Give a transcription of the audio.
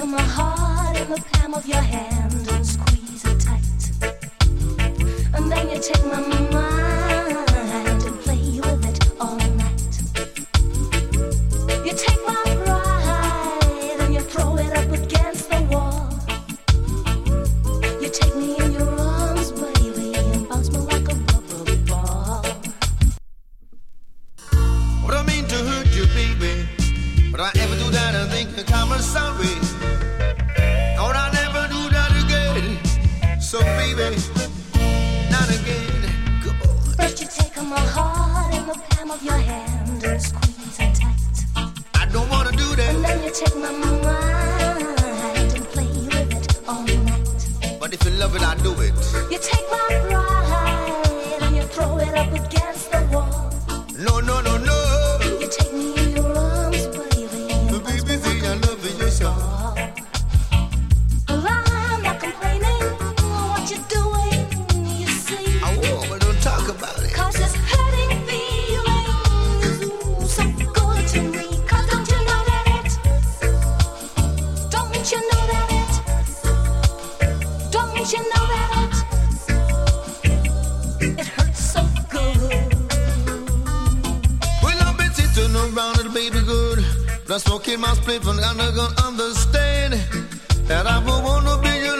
my heart in the palm of your hand and squeeze it tight. And then you take my mind and play with it all night. You take my pride and you throw it up against the wall. You take me in your arms, baby, and bounce me like a rubber ball. What I mean to hurt you, baby, but I ever do that, I think I'm sorry. Or I never do that again. So baby, not again. Come on. First you take my heart in the palm of your hand and squeeze it tight. I don't wanna do that. And then you take my mind and play with it all night. But if you love it, I do it. You take my pride and you throw it up against the wall. No, no, no, no. You take me in your arms, baby, and baby, see, I love you so. Well, I'm not complaining what you're doing, you see. I won't, but don't talk about it. 'Cause it's hurting feelings, ooh, so good to me. 'Cause don't you know that it? Don't you know that it? Don't you know that it? It hurts so good. Well, I've been sitting around it, baby, good. But I'm smoking my split, and I'm not gonna understand that I would wanna be your